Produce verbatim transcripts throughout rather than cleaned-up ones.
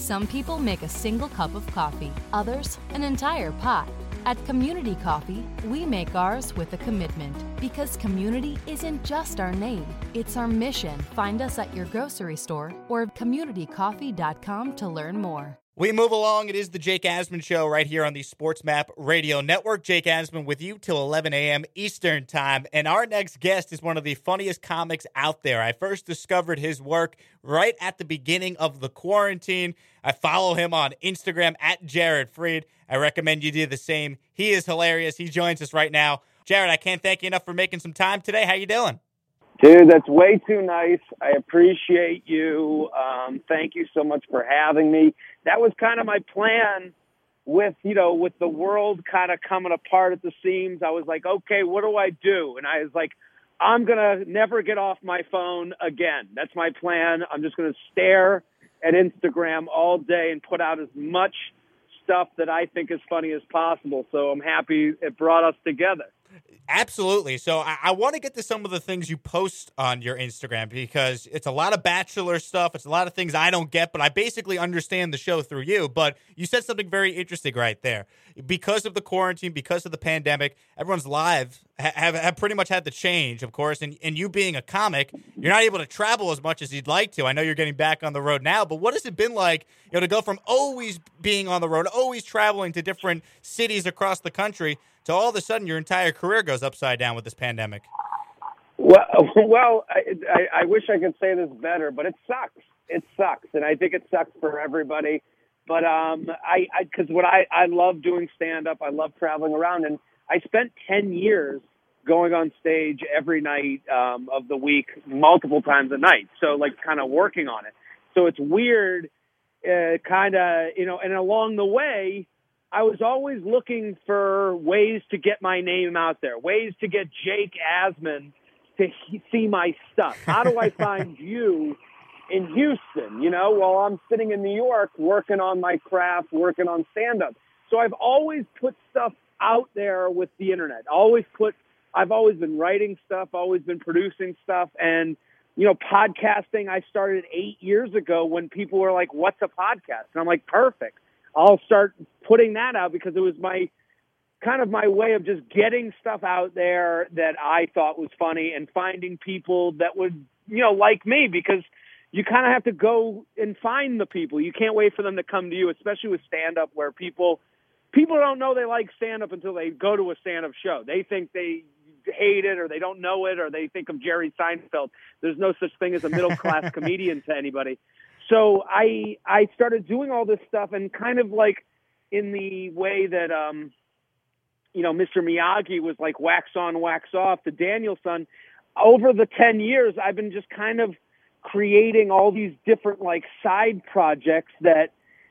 Some people make a single cup of coffee, others an entire pot. At Community Coffee, we make ours with a commitment, because community isn't just our name, it's our mission. Find us at your grocery store or community coffee dot com to learn more. We move along. It is the Jake Asman Show right here on the Sports Map Radio Network. Jake Asman with you till eleven a.m. Eastern Time. And our next guest is one of the funniest comics out there. I first discovered his work right at the beginning of the quarantine. I follow him on Instagram at Jared Freid. I recommend you do the same. He is hilarious. He joins us right now. Jared, I can't thank you enough for making some time today. How you doing? Dude, that's way too nice. I appreciate you. Um, thank you so much for having me. That was kind of my plan with, you know, with the world kind of coming apart at the seams. I was like, okay, what do I do? And I was like, I'm going to never get off my phone again. That's my plan. I'm just going to stare at Instagram all day and put out as much stuff that I think is funny as possible. So I'm happy it brought us together. Absolutely. So I, I want to get to some of the things you post on your Instagram, because it's a lot of Bachelor stuff. It's a lot of things I don't get, but I basically understand the show through you. But you said something very interesting right there. Because of the quarantine, because of the pandemic, everyone's lives ha- have, have pretty much had to change, of course. And, and you being a comic, you're not able to travel as much as you'd like to. I know you're getting back on the road now, but what has it been like, you know, to go from always being on the road, always traveling to different cities across the country, to all of a sudden your entire career goes upside down with this pandemic? Well, well, I, I, I wish I could say this better, but it sucks. It sucks, and I think it sucks for everybody. But um, I, because what I, I love doing stand-up, I love traveling around, and I spent ten years going on stage every night um, of the week, multiple times a night. So, like, kind of working on it. So it's weird, uh, kind of, you know. And along the way, I was always looking for ways to get my name out there, ways to get Jake Asman to he- see my stuff. How do I find you in Houston, you know, while I'm sitting in New York working on my craft, working on stand-up? So I've always put stuff out there with the internet. Always put, I've always been writing stuff, always been producing stuff. And, you know, podcasting, I started eight years ago when people were like, what's a podcast? And I'm like, perfect. I'll start putting that out, because it was my kind of my way of just getting stuff out there that I thought was funny and finding people that would, you know, like me, because you kind of have to go and find the people. You can't wait for them to come to you, especially with stand-up, where people people don't know they like stand-up until they go to a stand-up show. They think they hate it, or they don't know it, or they think of Jerry Seinfeld. There's no such thing as a middle-class comedian to anybody. So I I started doing all this stuff, and kind of like in the way that, um, you know, Mister Miyagi was like wax on, wax off, the Daniel-san, over the ten years, I've been just kind of creating all these different like side projects that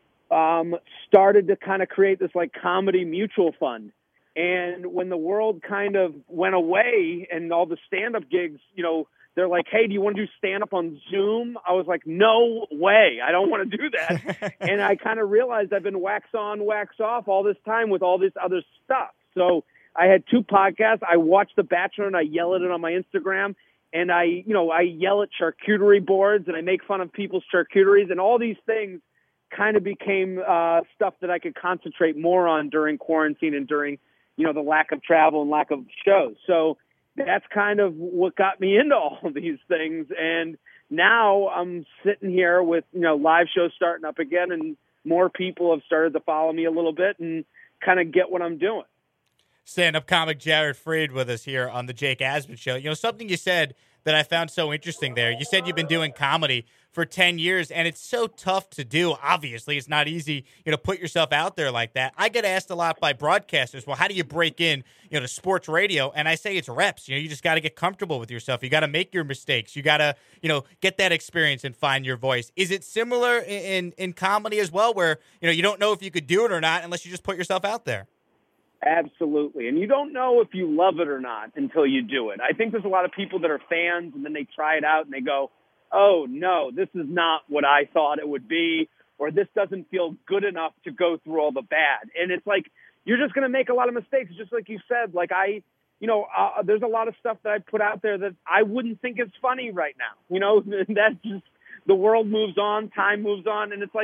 um, started to kind of create this like comedy mutual fund. And when the world kind of went away and all the stand-up gigs, you know, they're like, hey, do you want to do stand-up on Zoom? I was like, no way. I don't want to do that. And I kind of realized I've been wax on, wax off all this time with all this other stuff. So I had two podcasts. I watched The Bachelor, and I yell at it on my Instagram. And I, you know, I yell at charcuterie boards, and I make fun of people's charcuteries. And all these things kind of became uh, stuff that I could concentrate more on during quarantine and during, you know, the lack of travel and lack of shows. So that's kind of what got me into all of these things. And now I'm sitting here with, you know, live shows starting up again, and more people have started to follow me a little bit and kind of get what I'm doing. Stand-up comic Jared Freid with us here on the Jake Asman Show. You know, something you said that I found so interesting there. You said you've been doing comedy for ten years, and it's so tough to do. Obviously, it's not easy, you know, put yourself out there like that. I get asked a lot by broadcasters, well, how do you break in, you know, to sports radio? And I say it's reps. You know, you just got to get comfortable with yourself. You got to make your mistakes. You got to, you know, get that experience and find your voice. Is it similar in, in, in comedy as well, where, you know, you don't know if you could do it or not unless you just put yourself out there? Absolutely. And you don't know if you love it or not until you do it. I think there's a lot of people that are fans, and then they try it out and they go, oh, no, this is not what I thought it would be, or this doesn't feel good enough to go through all the bad. And it's like, you're just going to make a lot of mistakes. Just like you said, like I, you know, uh, there's a lot of stuff that I put out there that I wouldn't think is funny right now. You know, that's just, the world moves on, time moves on. And it's like,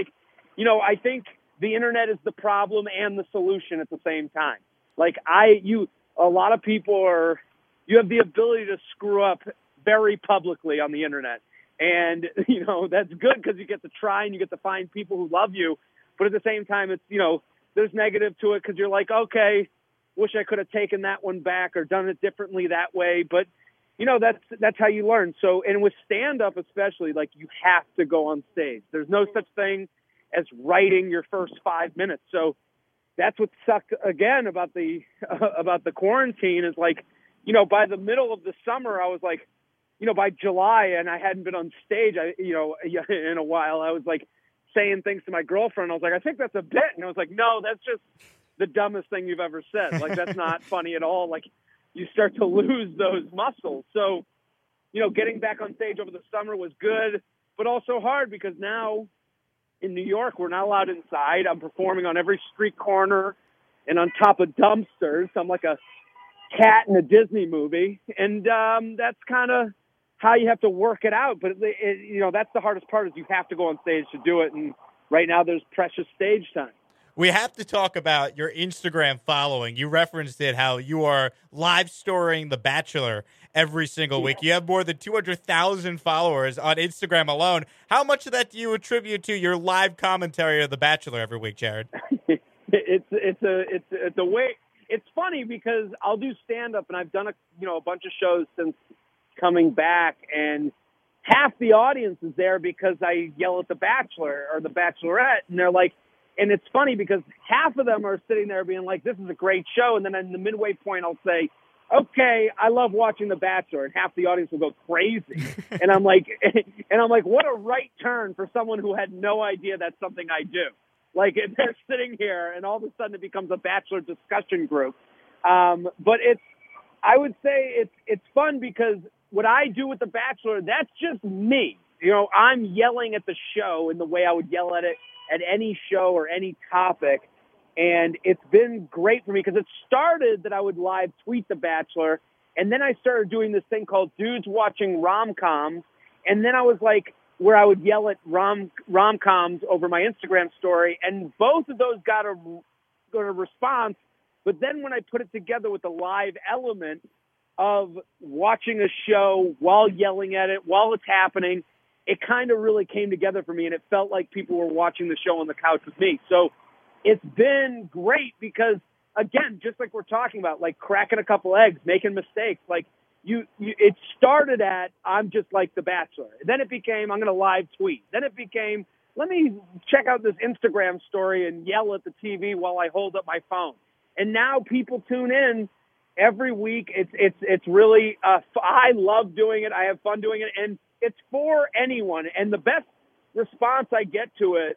you know, I think the internet is the problem and the solution at the same time. Like I, you, a lot of people are, you have the ability to screw up very publicly on the internet. And, you know, that's good because you get to try and you get to find people who love you. But at the same time, it's, you know, there's negative to it because you're like, okay, wish I could have taken that one back or done it differently that way. But, you know, that's that's how you learn. So, and with stand-up especially, like, you have to go on stage. There's no such thing as writing your first five minutes. So that's what sucked, again, about the uh, about the quarantine is, like, you know, by the middle of the summer, I was like, you know, by July, and I hadn't been on stage, I, you know, in a while, I was like saying things to my girlfriend. I was like, I think that's a bit. And I was like, no, that's just the dumbest thing you've ever said. Like, that's not funny at all. Like, you start to lose those muscles. So, you know, getting back on stage over the summer was good, but also hard because now in New York, we're not allowed inside. I'm performing on every street corner and on top of dumpsters. I'm like a cat in a Disney movie. And um, that's kind of how you have to work it out. But, it, it, you know, that's the hardest part is you have to go on stage to do it. And right now there's precious stage time. We have to talk about your Instagram following. You referenced it, how you are live storying The Bachelor every single week. You have more than two hundred thousand followers on Instagram alone. How much of that do you attribute to your live commentary of The Bachelor every week, Jared? it's it's a it's it's a way. It's funny because I'll do stand up and I've done a you know a bunch of shows since coming back, and half the audience is there because I yell at The Bachelor or The Bachelorette, and they're like. And it's funny because half of them are sitting there being like, this is a great show. And then in the midway point, I'll say, okay, I love watching The Bachelor. And half the audience will go crazy. and I'm like, and I'm like, what a right turn for someone who had no idea that's something I do. Like they're sitting here and all of a sudden it becomes a Bachelor discussion group. Um, but it's, I would say it's, it's fun because what I do with The Bachelor, that's just me. You know, I'm yelling at the show in the way I would yell at it at any show or any topic. And it's been great for me because it started that I would live tweet The Bachelor. And then I started doing this thing called Dudes Watching Rom-Coms. And then I was like, where I would yell at rom, rom-coms over my Instagram story. And both of those got a, got a response. But then when I put it together with the live element of watching a show while yelling at it, while it's happening, it kind of really came together for me, and it felt like people were watching the show on the couch with me. So it's been great because, again, just like we're talking about, like cracking a couple eggs, making mistakes, like you, you it started at, I'm just like The Bachelor. Then it became, I'm going to live tweet. Then it became, let me check out this Instagram story and yell at the T V while I hold up my phone. And now people tune in every week. It's, it's, it's really, uh, I love doing it. I have fun doing it. And it's for anyone. And the best response I get to it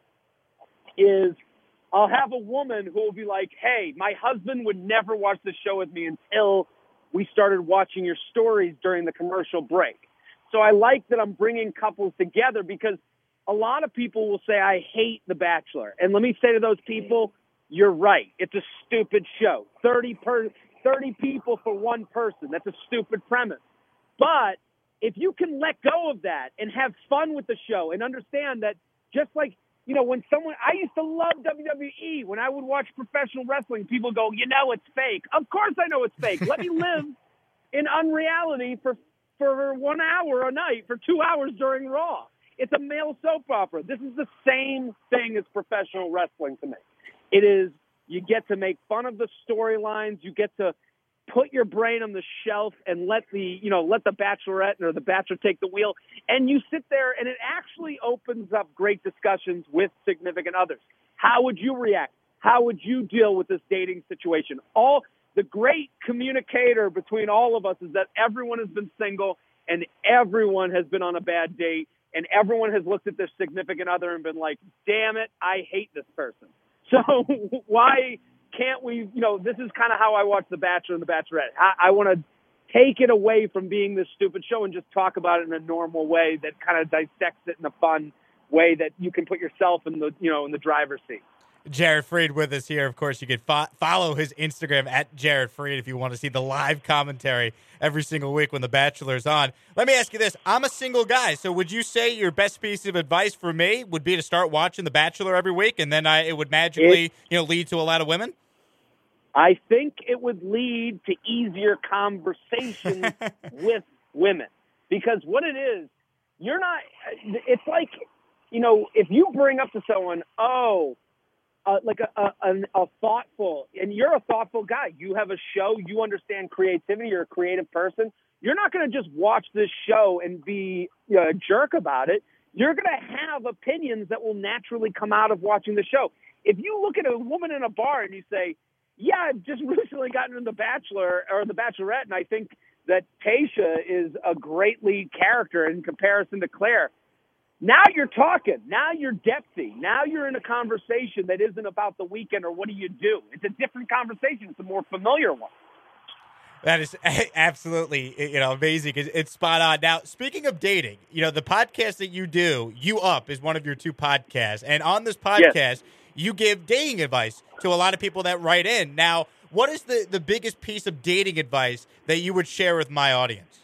is I'll have a woman who will be like, hey, my husband would never watch the show with me until we started watching your stories during the commercial break. So I like that I'm bringing couples together because a lot of people will say, I hate The Bachelor. And let me say to those people, you're right. It's a stupid show. thirty, per, thirty people for one person. That's a stupid premise. But if you can let go of that and have fun with the show and understand that just like, you know, when someone, I used to love W W E. When I would watch professional wrestling, people go, you know, it's fake. Of course I know it's fake. Let me live in unreality for, for one hour a night, for two hours during Raw. It's a male soap opera. This is the same thing as professional wrestling to me. It is, you get to make fun of the storylines. You get to put your brain on the shelf and let the, you know, let the Bachelorette or the Bachelor take the wheel. And you sit there and it actually opens up great discussions with significant others. How would you react? How would you deal with this dating situation? All the great communicator between all of us is that everyone has been single and everyone has been on a bad date and everyone has looked at their significant other and been like, damn it, I hate this person. So why can't we, you know, this is kind of how I watch The Bachelor and The Bachelorette. I, I want to take it away from being this stupid show and just talk about it in a normal way that kind of dissects it in a fun way that you can put yourself in the, you know, in the driver's seat. Jared Freed with us here. Of course, you can fo- follow his Instagram at Jared Freed if you want to see the live commentary every single week when The Bachelor's on. Let me ask you this. I'm a single guy, so would you say your best piece of advice for me would be to start watching The Bachelor every week, and then I, it would magically, it, you know, lead to a lot of women? I think it would lead to easier conversations with women. Because what it is, you're not, it's like, you know, if you bring up to someone, oh, uh, like a, a, a, a thoughtful, and you're a thoughtful guy, you have a show, you understand creativity, you're a creative person, you're not going to just watch this show and be, you know, a jerk about it. You're going to have opinions that will naturally come out of watching the show. If you look at a woman in a bar and you say, yeah, I've just recently gotten into The Bachelor or The Bachelorette, and I think that Tayshia is a great lead character in comparison to Claire. Now you're talking. Now you're depthy. Now you're in a conversation that isn't about the weekend or what do you do. It's a different conversation. It's a more familiar one. That is absolutely, you know, amazing. It's spot on. Now, speaking of dating, you know, the podcast that you do, You Up, is one of your two podcasts. And on this podcast, yes, you give dating advice to a lot of people that write in. Now, what is the, the biggest piece of dating advice that you would share with my audience?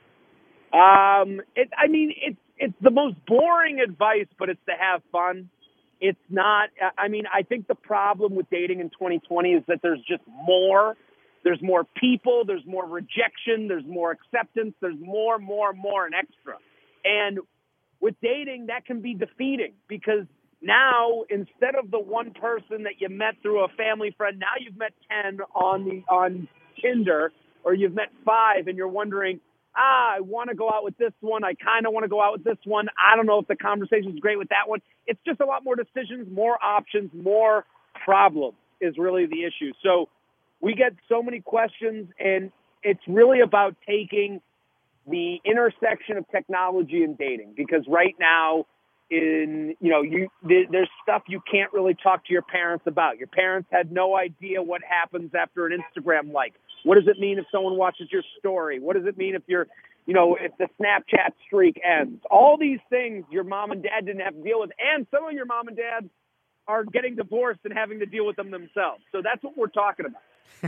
Um, it, I mean, it's it's the most boring advice, but it's to have fun. It's not. I mean, I think the problem with dating in twenty twenty is that there's just more. There's more people. There's more rejection. There's more acceptance. There's more, more, more, and extra. And with dating, that can be defeating because now, instead of the one person that you met through a family friend, now you've met ten on the on Tinder, or you've met five, and you're wondering, ah, I want to go out with this one. I kind of want to go out with this one. I don't know if the conversation is great with that one. It's just a lot more decisions, more options, more problems is really the issue. So we get so many questions, and it's really about taking the intersection of technology and dating, because right now, in, you know, you, there's stuff you can't really talk to your parents about. Your parents had no idea what happens after an Instagram like. What does it mean if someone watches your story? What does it mean if you're, you know, if the Snapchat streak ends? All these things your mom and dad didn't have to deal with, and some of your mom and dad are getting divorced and having to deal with them themselves. So that's what we're talking about.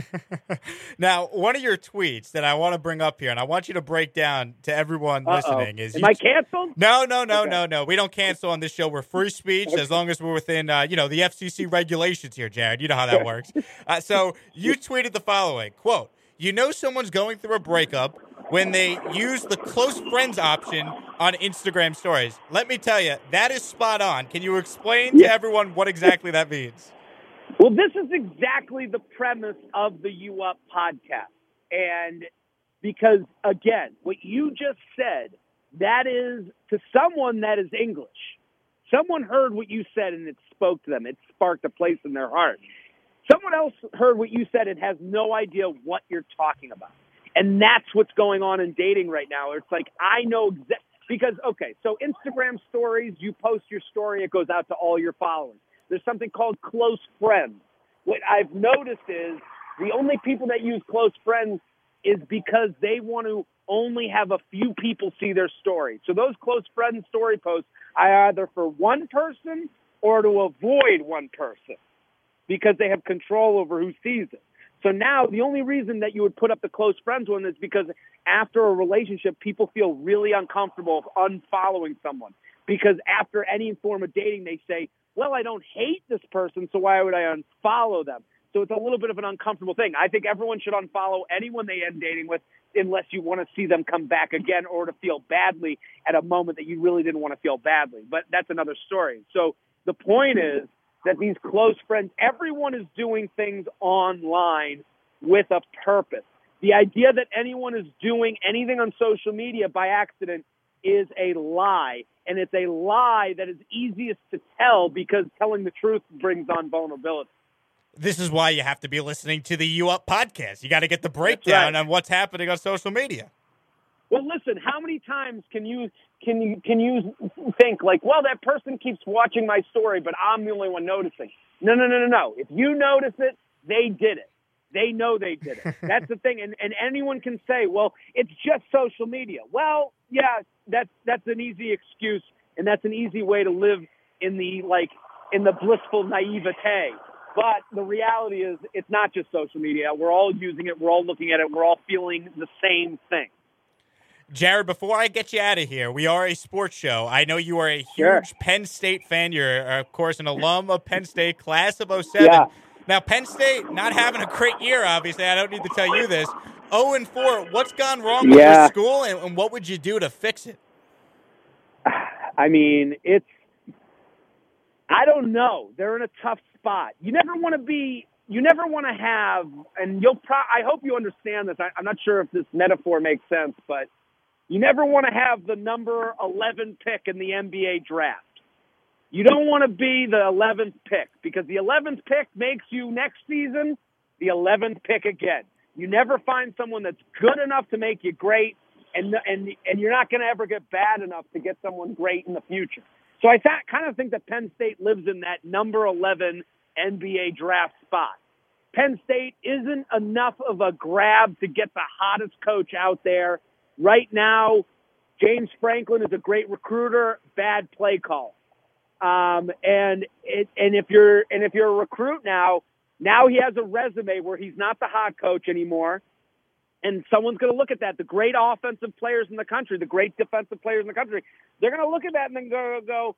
Now, one of your tweets that I want to bring up here, and I want you to break down to everyone Uh-oh. listening, is Am you I canceled? No, no, no, okay. no, no. We don't cancel on this show. We're free speech Okay. as long as we're within, uh, you know, the F C C regulations here, Jared. You know how that works. Uh, so you tweeted the following, quote, "You know someone's going through a breakup when they use the close friends option on Instagram stories." Let me tell you, that is spot on. Can you explain Yeah. to everyone what exactly that means? Well, this is exactly the premise of the You Up podcast. And because, again, what you just said, that is, to someone that is English. Someone heard what you said and it spoke to them. It sparked a place in their heart. Someone else heard what you said and has no idea what you're talking about. And that's what's going on in dating right now. It's like, I know exactly, because, okay, so Instagram stories, you post your story, it goes out to all your followers. There's something called close friends. What I've noticed is the only people that use close friends is because they want to only have a few people see their story. So those close friends story posts are either for one person or to avoid one person because they have control over who sees it. So now the only reason that you would put up the close friends one is because after a relationship, people feel really uncomfortable unfollowing someone. Because after any form of dating, they say, well, I don't hate this person, so why would I unfollow them? So it's a little bit of an uncomfortable thing. I think everyone should unfollow anyone they end dating with unless you want to see them come back again or to feel badly at a moment that you really didn't want to feel badly. But that's another story. So the point is that these close friends, everyone is doing things online with a purpose. The idea that anyone is doing anything on social media by accident is a lie. And it's a lie that is easiest to tell because telling the truth brings on vulnerability. This is why you have to be listening to the You Up podcast. You got to get the breakdown right. on what's happening on social media. Well, listen, how many times can you can you can you think like, well, that person keeps watching my story, but I'm the only one noticing? No, no, no, no, no. If you notice it, they did it. They know they did it. That's the thing. And, and anyone can say, well, it's just social media. Well, yeah, that's, that's an easy excuse. And that's an easy way to live in the, like, in the blissful naivete. But the reality is it's not just social media. We're all using it. We're all looking at it. We're all feeling the same thing. Jared, before I get you out of here, we are a sports show. I know you are a huge Sure. Penn State fan. You're, of course, an alum of Penn State, class of oh seven. Yeah. Now, Penn State not having a great year, obviously. I don't need to tell you this. oh and four, what's gone wrong with Yeah. your school, and, and what would you do to fix it? I mean, it's – I don't know. They're in a tough spot. You never want to be – you never want to have – and you'll pro- I hope you understand this. I, I'm not sure if this metaphor makes sense, but you never want to have the number eleven pick in the N B A draft. You don't want to be the eleventh pick because the eleventh pick makes you next season the eleventh pick again. You never find someone that's good enough to make you great, and and and you're not going to ever get bad enough to get someone great in the future. So I th- kind of think that Penn State lives in that number eleven N B A draft spot. Penn State isn't enough of a grab to get the hottest coach out there. Right now, James Franklin is a great recruiter, bad play call. Um, and it, and if you're and if you're a recruit now, now he has a resume where he's not the hot coach anymore, and someone's going to look at that. The great offensive players in the country, the great defensive players in the country, they're going to look at that and then go, go,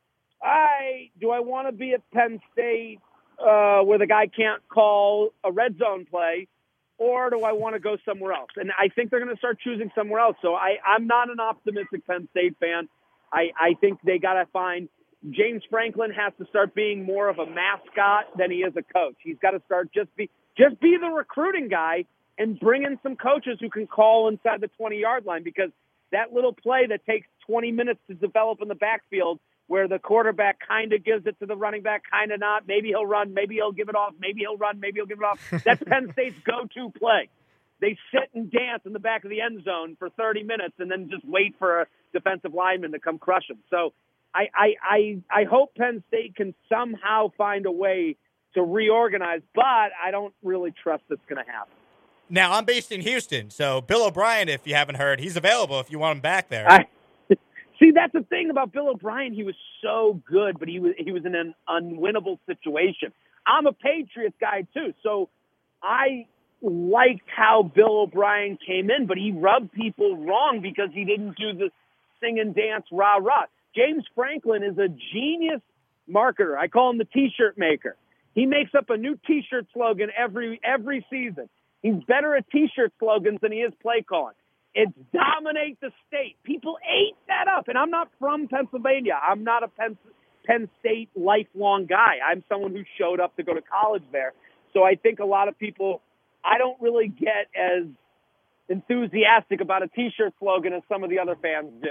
I do I want to be at Penn State uh, where the guy can't call a red zone play, or do I want to go somewhere else? And I think they're going to start choosing somewhere else. So I, I'm not an optimistic Penn State fan. I, I think they got to find. James Franklin has to start being more of a mascot than he is a coach. He's got to start just be just be the recruiting guy and bring in some coaches who can call inside the twenty-yard line, because that little play that takes twenty minutes to develop in the backfield where the quarterback kind of gives it to the running back, kind of not. Maybe he'll run, maybe he'll give it off, maybe he'll run, maybe he'll give it off. That's Penn State's go-to play. They sit and dance in the back of the end zone for thirty minutes and then just wait for a defensive lineman to come crush them. So I, I, I, I hope Penn State can somehow find a way to reorganize, but I don't really trust it's going to happen. Now, I'm based in Houston, so Bill O'Brien, if you haven't heard, he's available if you want him back there. I, see, that's the thing about Bill O'Brien. He was so good, but he was he was in an unwinnable situation. I'm a Patriots guy, too, so I liked how Bill O'Brien came in, but he rubbed people wrong because he didn't do the sing and dance rah-rah. James Franklin is a genius marketer. I call him the T-shirt maker. He makes up a new T-shirt slogan every every season. He's better at T-shirt slogans than he is play calling. It's dominate the state. People ate that up. And I'm not from Pennsylvania. I'm not a Penn, Penn State lifelong guy. I'm someone who showed up to go to college there. So I think a lot of people, I don't really get as enthusiastic about a T-shirt slogan as some of the other fans do.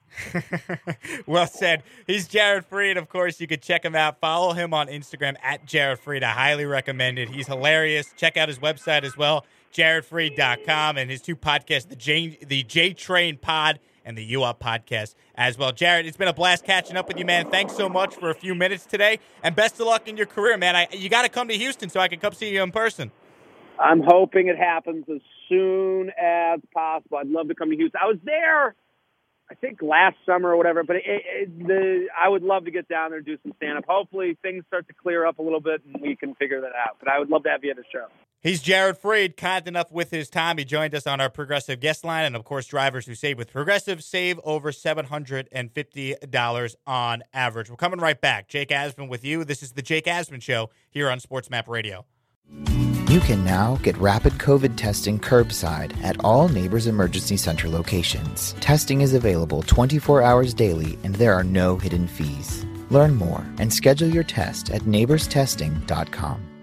Well said. He's Jared Freed. Of course, you could check him out. Follow him on Instagram at Jared Freed. I highly recommend it. He's hilarious. Check out his website as well, jared freed dot com, and his two podcasts, the J, the J Train Pod and the U Up Podcast as well. Jared, it's been a blast catching up with you, man. Thanks so much for a few minutes today, and best of luck in your career, man. I, you got to come to Houston so I can come see you in person. I'm hoping it happens as soon as possible. I'd love to come to Houston. I was there, I think last summer or whatever, but it, it, the, I would love to get down there and do some stand-up. Hopefully things start to clear up a little bit and we can figure that out. But I would love to have you at the show. He's Jared Freed, kind enough with his time. He joined us on our Progressive guest line. And, of course, drivers who save with Progressive save over seven hundred fifty dollars on average. We're coming right back. Jake Asman with you. This is the Jake Asman Show here on Sports Map Radio. You can now get rapid COVID testing curbside at all Neighbors Emergency Center locations. Testing is available twenty-four hours daily, and there are no hidden fees. Learn more and schedule your test at neighbors testing dot com.